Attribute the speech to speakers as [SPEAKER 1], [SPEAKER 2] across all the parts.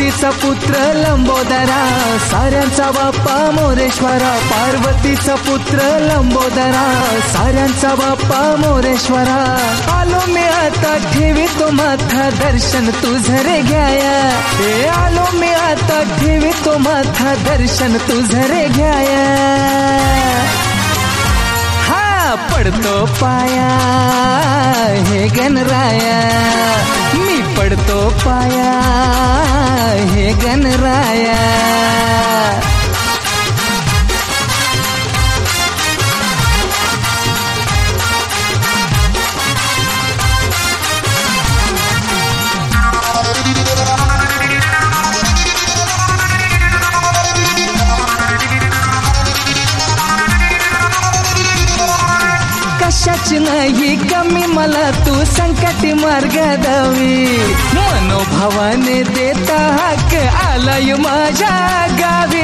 [SPEAKER 1] पार्वतीचा पुत्र लंबोदरा, साऱ्यांचा बाप्पा मोरेश्वरा. पार्वतीचा पुत्र लंबोदरा, साऱ्यांचा बाप्पा मोरेश्वरा. आलो मी आता ठेवितो माथा, दर्शन तुझं रे घ्याया. आलो मी आता ठेवितो माथा, दर्शन तुझं रे घ्याया. पडतो पाया हे गणराया, मी पडतो पाया हे गणराया. कशाची नाही कमी मला तू संकटी मार्ग दावी. मनोभावाने देता हक आलाय माझ्या गावी.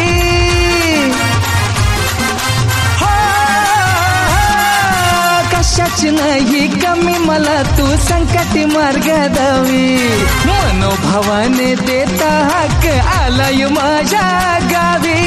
[SPEAKER 1] कशाची नाही कमी मला तू संकटी मार्ग दावी. मनोभावाने देता हक आलाय माझ्या गावी.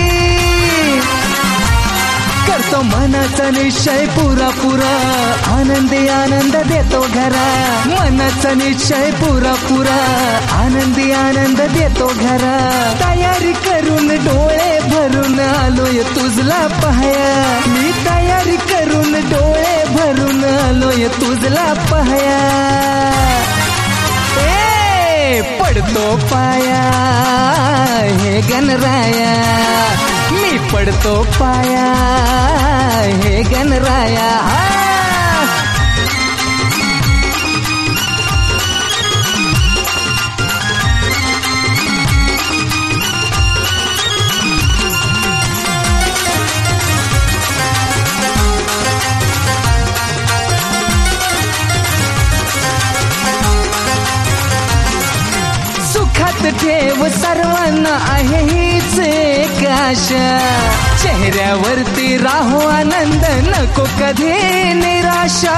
[SPEAKER 1] करतो मनाचा निश्चय पुरा पुरा, आनंदी आनंद देतो घरा. मनाचा निश्चय पुरा पुरा, आनंदी आनंद देतो घरा. तयारी करून डोळे भरून आलोय तुझला पाहया. मी तयारी करून डोळे भरून आलोय तुझला पाहया. पडतो पाया हे गणराया, मी पडतो पाया हे गणराया. सुखात ठेव सर्वांना आहे हीच एक आशा. चेहऱ्यावरती राहो आनंद, नको कधी निराशा.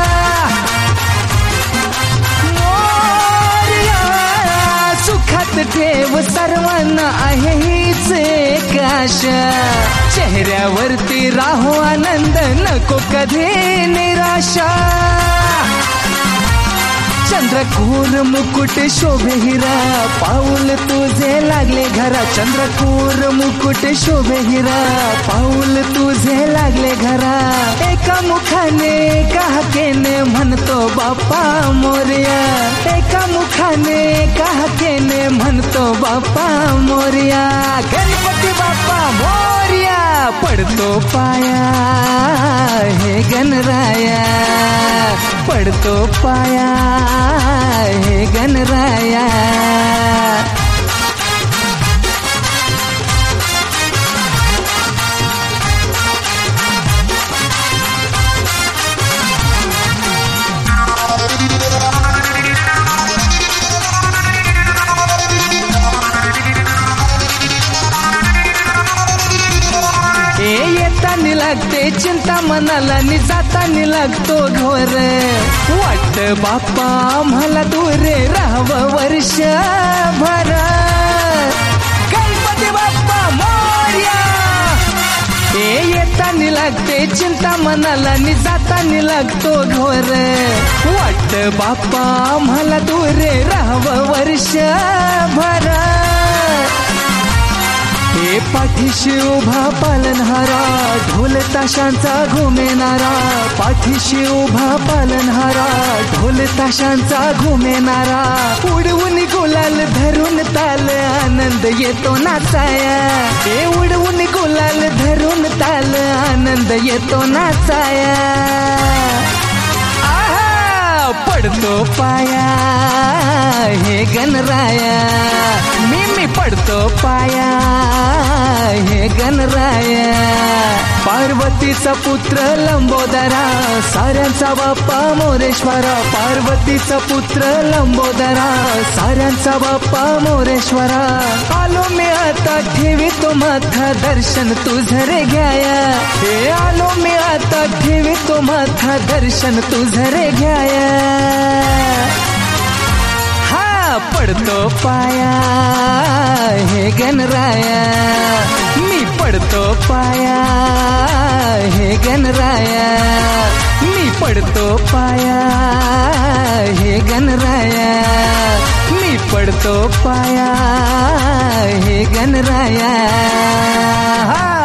[SPEAKER 1] मोरया सुखात ठेव सर्वांना आहे हीच एक आशा. चेहऱ्यावरती राहो आनंद, नको कधी निराशा. चंद्रकोर मुकुट शोभे हिरा, पाऊल तुझे लागले घरा. चंद्रकोर मुकुट शोभे हिरा, पाऊल तुझे लागले घरा. एका मुखाने एका हाकेने म्हणतो बाप्पा मोरया. एका मुखाने एका हाकेने म्हणतो बाप्पा मोरया. गणपती बाप्पा मोरया. पडतो पाया हे गणराया, पडतो पाया हे गणराया. येतानी लागते चिंता मनाला, नि जातानी लागतो घोर. वाट बाप्पा आम्हाला दूर राहावं वर्षभर. गणपती बाप्पा मोरया. येतानी लागते चिंता मनाला, नि जातानी लागतो घोर. वाट बाप्पा आम्हाला दूर राहावं वर्षभर. पाठीशी उभा पालनहारा, ढोल ताशांचा घुमेनारा. पाठीशी उभा पालनहारा, ढोल ताशांचा घुमेनारा. उडवून गुलाल धरून ताल, आनंद येतो नाचाया. उडवून गुलाल धरून ताल, आनंद येतो नाचाया. पडतो पाया हे गणराया, मी पडतो पाया हे गणराया. पार्वतीचा पुत्र लंबोदरा, साऱ्यांचा बाप्पा मोरेश्वरा. पार्वतीचा पुत्र लंबोदरा, साऱ्यांचा बाप्पा मोरेश्वरा. आलो मी आता ठेवितो माथा, दर्शन तुझं रे घ्याया. आलो मी आता ठेवितो माथा, दर्शन तुझं रे घ्याया. पडतो पाया हे गणराया, मी पडतो पाया हे गणराया, मी पडतो पाया हे गणराया, मी पडतो पाया हे गणराया.